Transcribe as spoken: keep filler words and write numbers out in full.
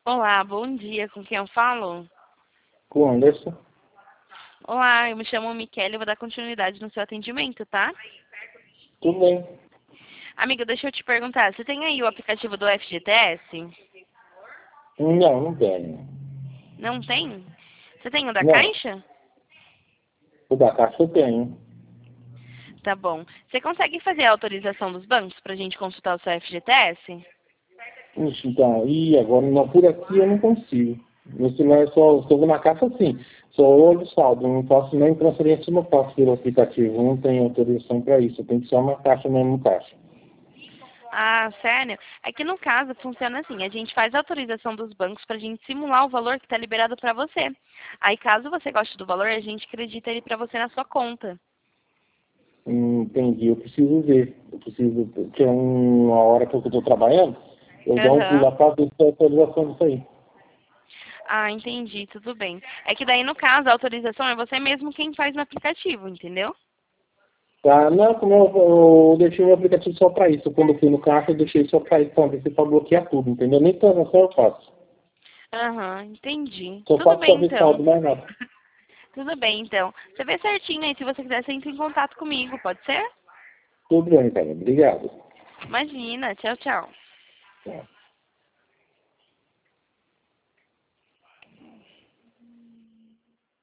Olá, bom dia. Com quem eu falo? Com o Anderson. Olá, eu me chamo Michele e vou dar continuidade no seu atendimento, tá? Tudo bem? Amiga, deixa eu te perguntar, você tem aí o aplicativo do F G T S? Não, não tenho. Não tem? Você tem o da Não, Caixa? o da Caixa eu tenho. Tá bom. Você consegue fazer a autorização dos bancos pra gente consultar o seu F G T S? Ixi, então, e agora não, por aqui eu não consigo. Meu celular é só, estou na caixa sim. Só olho o saldo, não faço nem transferência, não faço pelo aplicativo, não tenho autorização para isso. Eu tenho que só na caixa mesmo, no caixa. Ah, sério? É que no caso funciona assim, a gente faz a autorização dos bancos pra gente simular o valor que tá liberado pra você. Aí caso você goste do valor, a gente acredita ele pra você na sua conta. Hum, entendi, eu preciso ver. Eu preciso, que é uma hora que eu estou trabalhando, eu dou um pulo Aham. lá para ver se tem autorização disso aí. Ah, entendi, tudo bem. É que daí, no caso, a autorização é você mesmo quem faz no aplicativo, entendeu? Tá, não, como eu, eu deixei o aplicativo só para isso. Quando eu fui no caixa, eu deixei só para isso, para ver se para bloquear tudo, entendeu? Nem transação eu faço. Aham, entendi. Só Tudo faço para bem, ver então. saldo, mais nada. Tudo bem, então. Você vê certinho aí, se você quiser, você entra em contato comigo, pode ser? Tudo bem, cara. Obrigado. Imagina, tchau, tchau. Tá.